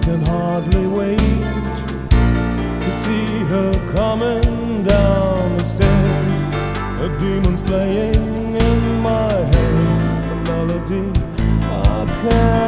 can hardly wait to see her coming down the stairs. A demon's playing in my head, a melody I can't